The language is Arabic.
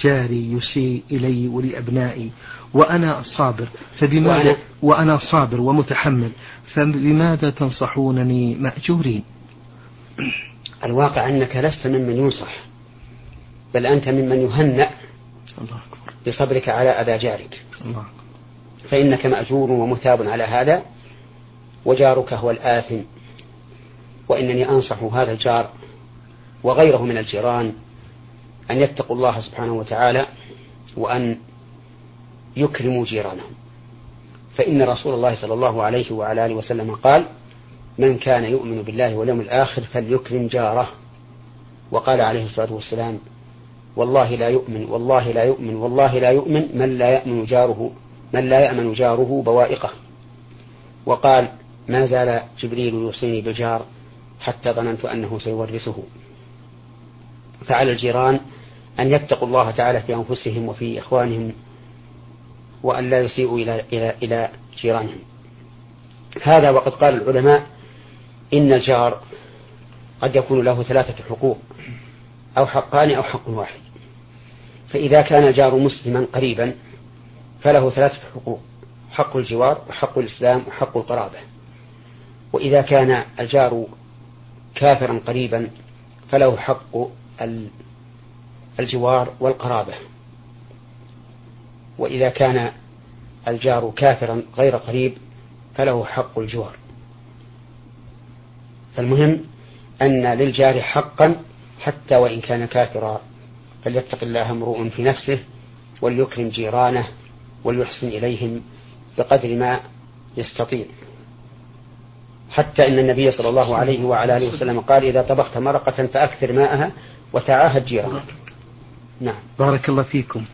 جاري يسيء إلي ولأبنائي وأنا صابر، وأنا صابر ومتحمل، فبماذا تنصحونني مأجورين؟ الواقع أنك لست ممن ينصح، بل أنت ممن يهنأ بصبرك على أذى جارك. فإنك مأجور ومثاب على هذا، وجارك هو الآثم. وإنني أنصح هذا الجار وغيره من الجيران أن يتقوا الله سبحانه وتعالى، وأن يكرموا جيرانهم. فإن رسول الله صلى الله عليه وعلى آله وسلم قال: من كان يؤمن بالله واليوم الآخر فليكرم جاره. وقال عليه الصلاة والسلام: والله لا يؤمن والله لا يؤمن والله لا يؤمن من لا يأمن جاره بوائقه. وقال: ما زال جبريل يوصيني بالجار حتى ظننت أنه سيورثه. فعلى الجيران أن يتقوا الله تعالى في أنفسهم وفي إخوانهم، وأن لا يسيئوا إلى جيرانهم. هذا وقد قال العلماء إن الجار قد يكون له 3 حقوق، أو حقان أو حق واحد. فإذا كان الجار مسلما قريبا فله 3 حقوق: حق الجوار وحق الإسلام وحق القرابة. وإذا كان الجار كافرا قريبا فله حق الجوار والقرابة. وإذا كان الجار كافرا غير قريب فله حق الجوار. فالمهم أن للجار حقا حتى وإن كان كافرا، فليتق الله امرؤ في نفسه وليكرم جيرانه وليحسن إليهم بقدر ما يستطيع. حتى إن النبي صلى الله عليه وعلى آله وسلم قال: إذا طبخت مرقة فأكثر ماءها وتعاهد جيرانك. نعم. بارك الله فيكم.